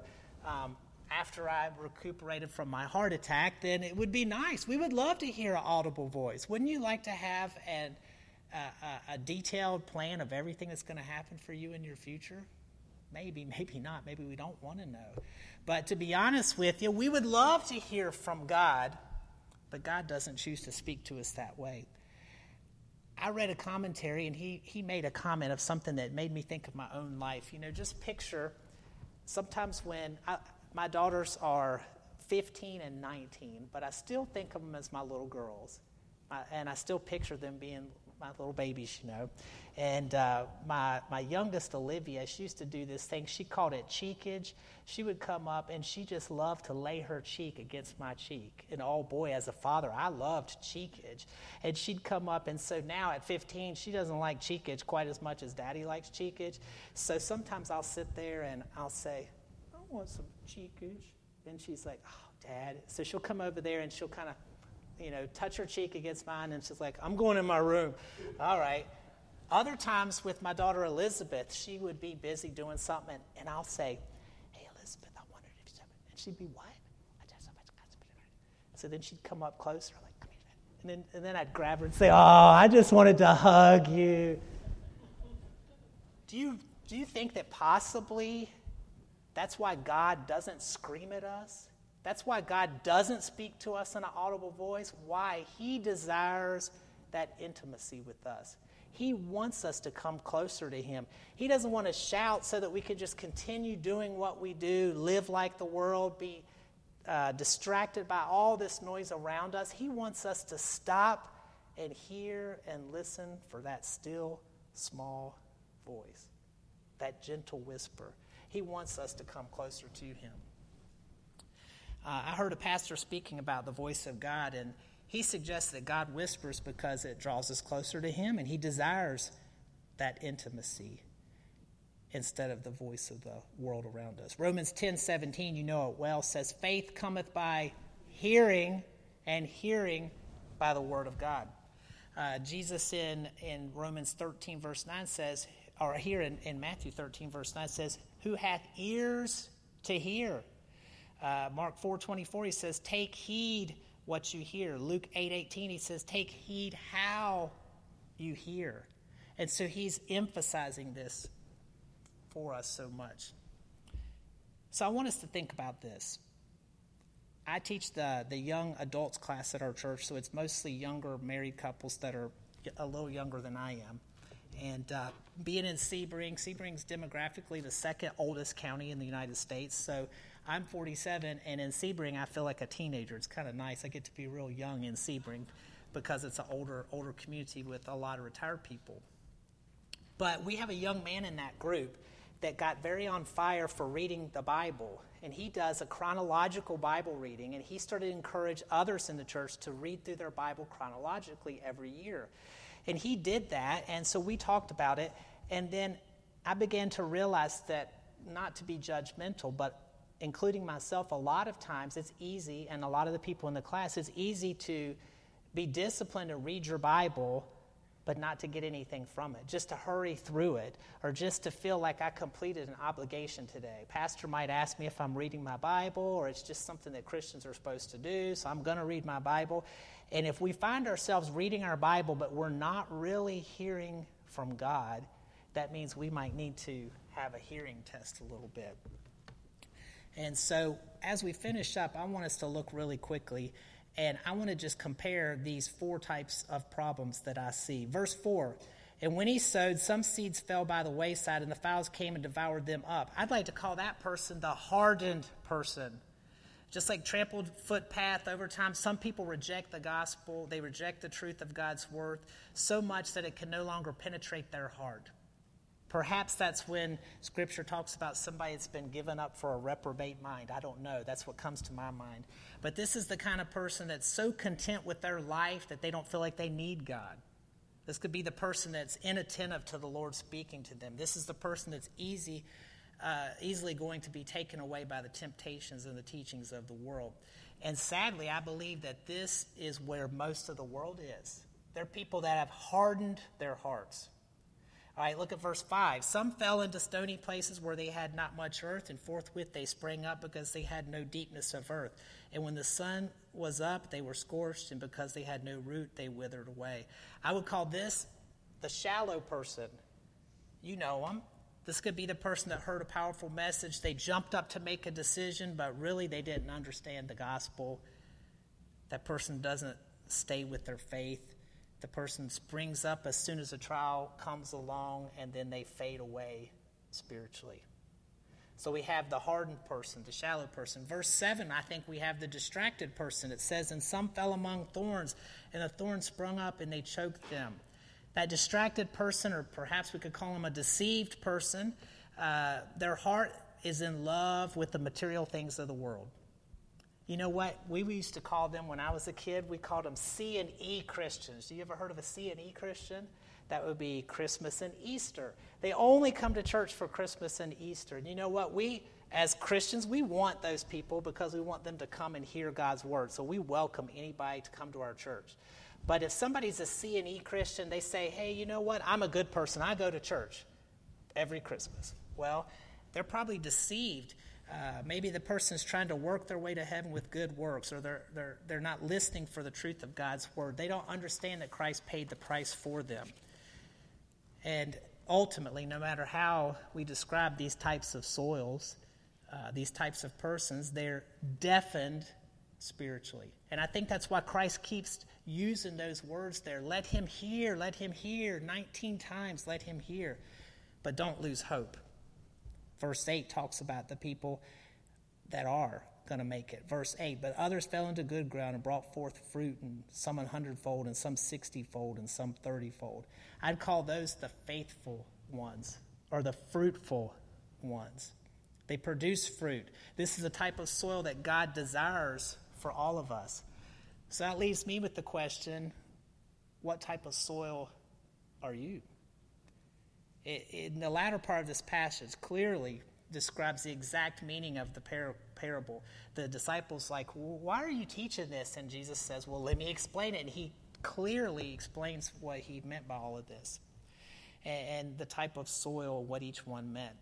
after I recuperated from my heart attack, then it would be nice. We would love to hear an audible voice. Wouldn't you like to have a detailed plan of everything that's going to happen for you in your future? Maybe, maybe not. Maybe we don't want to know. But to be honest with you, we would love to hear from God, but God doesn't choose to speak to us that way. I read a commentary, and he made a comment of something that made me think of my own life. You know, just picture sometimes when my daughters are 15 and 19, but I still think of them as my little girls. And I still picture them being my little babies, you know. And my youngest, Olivia, she used to do this thing. She called it cheekage. She would come up, and she just loved to lay her cheek against my cheek. And oh, boy, as a father, I loved cheekage. And she'd come up, and so now at 15, she doesn't like cheekage quite as much as Daddy likes cheekage. So sometimes I'll sit there, and I'll say, "I want some cheekage." And she's like, "Oh, Dad." So she'll come over there, and she'll kind of, you know, touch her cheek against mine, and she's like, "I'm going in my room." All right. Other times with my daughter Elizabeth, she would be busy doing something, and I'll say, "Hey, Elizabeth, I wanted to do something." And she'd be, "What?" So then she'd come up closer, like, "Come here." And then I'd grab her and say, "Oh, I just wanted to hug you." Do you think that possibly that's why God doesn't scream at us? That's why God doesn't speak to us in an audible voice. Why? He desires that intimacy with us. He wants us to come closer to him. He doesn't want to shout so that we can just continue doing what we do, live like the world, be distracted by all this noise around us. He wants us to stop and hear and listen for that still, small voice, that gentle whisper. He wants us to come closer to him. I heard a pastor speaking about the voice of God, and he suggests that God whispers because it draws us closer to him, and he desires that intimacy instead of the voice of the world around us. Romans 10:17, you know it well, says, "Faith cometh by hearing, and hearing by the word of God." Jesus in Romans 13, verse 9 says, or here in Matthew 13, verse 9 says, "Who hath ears to hear?" Mark 4:24, he says, "Take heed what you hear." Luke 8:18, he says, "Take heed how you hear." And so he's emphasizing this for us so much. So I want us to think about this. I teach the young adults class at our church, so it's mostly younger married couples that are a little younger than I am. And being in Sebring's demographically the second oldest county in the United States. So I'm 47, and in Sebring I feel like a teenager. It's kind of nice. I get to be real young in Sebring because it's an older community with a lot of retired people. But we have a young man in that group that got very on fire for reading the Bible. And he does a chronological Bible reading, and he started to encourage others in the church to read through their Bible chronologically every year. And he did that, and so we talked about it. And then I began to realize that, not to be judgmental, but including myself, a lot of times it's easy, and a lot of the people in the class, it's easy to be disciplined to read your Bible but not to get anything from it, just to hurry through it, or just to feel like I completed an obligation today. Pastor might ask me if I'm reading my Bible, or it's just something that Christians are supposed to do, so I'm going to read my Bible. And if we find ourselves reading our Bible, but we're not really hearing from God, that means we might need to have a hearing test a little bit. And so as we finish up, I want us to look really quickly, and I want to just compare these 4 types of problems that I see. Verse 4, and when he sowed, some seeds fell by the wayside, and the fowls came and devoured them up. I'd like to call that person the hardened person. Just like trampled footpath over time, some people reject the gospel. They reject the truth of God's word so much that it can no longer penetrate their heart. Perhaps that's when Scripture talks about somebody that's been given up for a reprobate mind. I don't know. That's what comes to my mind. But this is the kind of person that's so content with their life that they don't feel like they need God. This could be the person that's inattentive to the Lord speaking to them. This is the person that's easily going to be taken away by the temptations and the teachings of the world. And sadly, I believe that this is where most of the world is. They're people that have hardened their hearts. All right, look at verse 5. Some fell into stony places where they had not much earth, and forthwith they sprang up because they had no deepness of earth. And when the sun was up, they were scorched, and because they had no root, they withered away. I would call this the shallow person. You know them. This could be the person that heard a powerful message. They jumped up to make a decision, but really they didn't understand the gospel. That person doesn't stay with their faith. The person springs up as soon as a trial comes along, and then they fade away spiritually. So we have the hardened person, the shallow person. Verse 7, I think we have the distracted person. It says, and some fell among thorns, and the thorns sprung up, and they choked them. That distracted person, or perhaps we could call him a deceived person, their heart is in love with the material things of the world. You know what? We used to call them, when I was a kid, we called them C&E Christians. Do you ever heard of a C&E Christian? That would be Christmas and Easter. They only come to church for Christmas and Easter. And you know what? We, as Christians, we want those people because we want them to come and hear God's word. So we welcome anybody to come to our church. But if somebody's a C&E Christian, they say, hey, you know what? I'm a good person. I go to church every Christmas. Well, they're probably deceived. Maybe the person's trying to work their way to heaven with good works, or they're not listening for the truth of God's word. They don't understand that Christ paid the price for them. And ultimately, no matter how we describe these types of soils, these types of persons, they're deafened spiritually. And I think that's why Christ keeps using those words there. Let him hear, 19 times, let him hear. But don't lose hope. Verse 8 talks about the people that are going to make it. Verse 8, but others fell into good ground and brought forth fruit, and some 100-fold, and some 60-fold, and some 30-fold. I'd call those the faithful ones, or the fruitful ones. They produce fruit. This is a type of soil that God desires for all of us. So that leaves me with the question, what type of soil are you? In the latter part of this passage clearly describes the exact meaning of the parable. The disciples like, well, why are you teaching this? And Jesus says, well, let me explain it. And he clearly explains what he meant by all of this and the type of soil, what each one meant.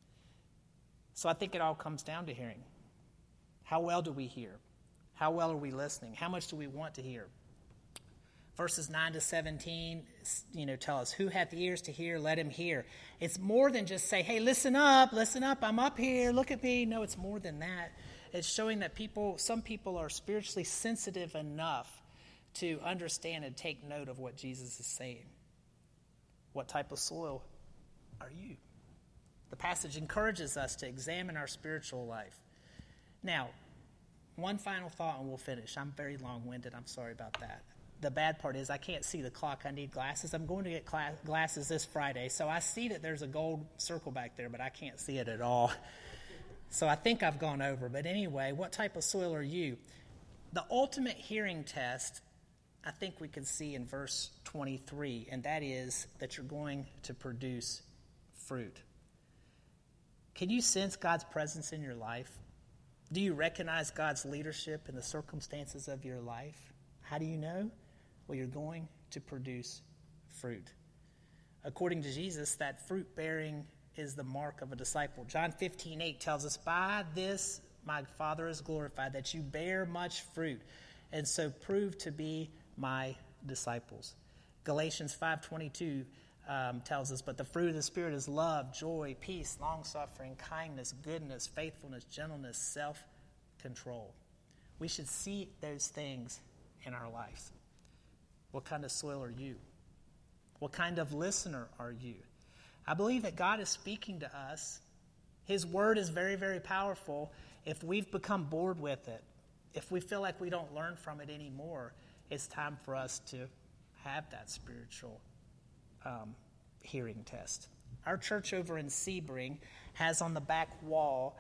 So I think it all comes down to hearing. How well do we hear? How well are we listening? How much do we want to hear? Verses 9 to 17, tell us, who hath ears to hear, let him hear. It's more than just say, hey, listen up, I'm up here, look at me. No, it's more than that. it's showing that some people are spiritually sensitive enough to understand and take note of what Jesus is saying. What type of soil are you? The passage encourages us to examine our spiritual life. Now, one final thought and we'll finish. I'm very long-winded. I'm sorry about that. The bad part is I can't see the clock. I need glasses. I'm going to get glasses this Friday. So I see that there's a gold circle back there, but I can't see it at all. So I think I've gone over. But anyway, what type of soil are you? The ultimate hearing test, I think we can see in verse 23, and that is that you're going to produce fruit. Can you sense God's presence in your life? Do you recognize God's leadership in the circumstances of your life? How do you know? Well, you're going to produce fruit. According to Jesus, that fruit bearing is the mark of a disciple. John 15:8 tells us, "By this my Father is glorified, that you bear much fruit, and so prove to be my disciples." Galatians 5:22 tells us, "But the fruit of the Spirit is love, joy, peace, long-suffering, kindness, goodness, faithfulness, gentleness, self-control." We should see those things in our lives. What kind of soil are you? What kind of listener are you? I believe that God is speaking to us. His word is very, very powerful. If we've become bored with it, if we feel like we don't learn from it anymore, it's time for us to have that spiritual hearing test. Our church over in Sebring has on the back wall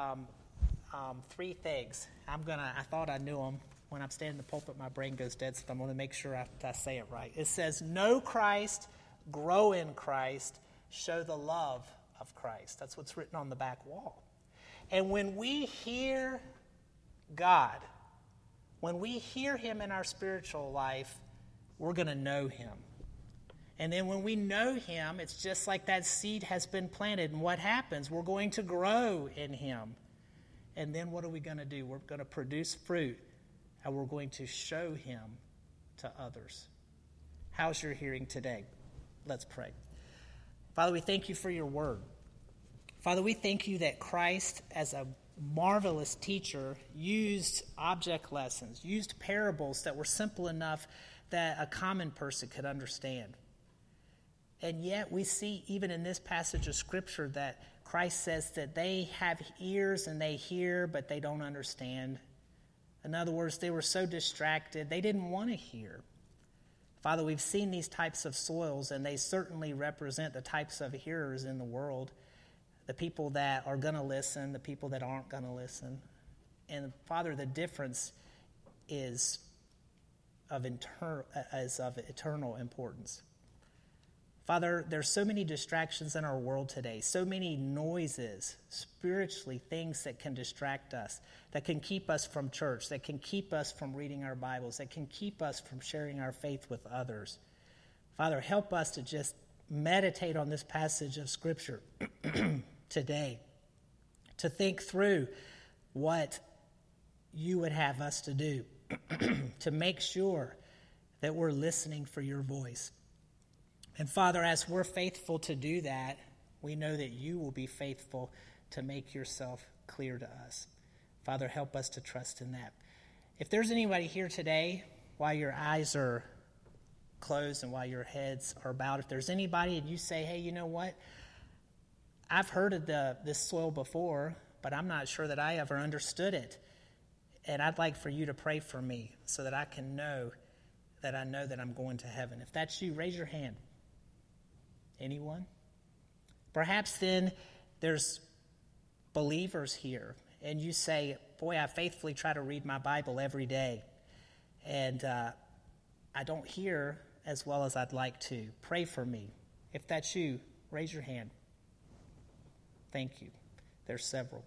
3 things. I thought I knew them. When I'm standing in the pulpit, my brain goes dead, so I'm going to make sure I say it right. It says, "Know Christ, grow in Christ, show the love of Christ." That's what's written on the back wall. And when we hear God, when we hear him in our spiritual life, we're going to know him. And then when we know him, it's just like that seed has been planted. And what happens? We're going to grow in him. And then what are we going to do? We're going to produce fruit, and we're going to show him to others. How's your hearing today? Let's pray. Father, we thank you for your word. Father, we thank you that Christ, as a marvelous teacher, used object lessons, used parables that were simple enough that a common person could understand. And yet we see even in this passage of Scripture that Christ says that they have ears and they hear, but they don't understand. In other words, they were so distracted, they didn't want to hear. Father, we've seen these types of soils, and they certainly represent the types of hearers in the world, the people that are going to listen, the people that aren't going to listen. And Father, the difference is of eternal importance. Father, there's so many distractions in our world today, so many noises, spiritually, things that can distract us, that can keep us from church, that can keep us from reading our Bibles, that can keep us from sharing our faith with others. Father, help us to just meditate on this passage of Scripture today, to think through what you would have us to do, to make sure that we're listening for your voice. And Father, as we're faithful to do that, we know that you will be faithful to make yourself clear to us. Father, help us to trust in that. If there's anybody here today, while your eyes are closed and while your heads are bowed, if there's anybody and you say, hey, you know what? I've heard of this soil before, but I'm not sure that I ever understood it. And I'd like for you to pray for me so that I can know that I'm going to heaven. If that's you, raise your hand. Anyone? Perhaps then there's believers here, and you say, boy, I faithfully try to read my Bible every day, and I don't hear as well as I'd like to. Pray for me. If that's you, raise your hand. Thank you. There's several.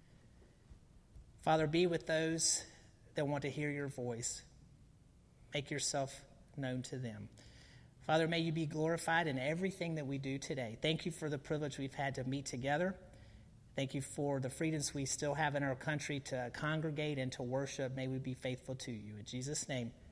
Father, be with those that want to hear your voice. Make yourself known to them. Father, may you be glorified in everything that we do today. Thank you for the privilege we've had to meet together. Thank you for the freedoms we still have in our country to congregate and to worship. May we be faithful to you. In Jesus' name,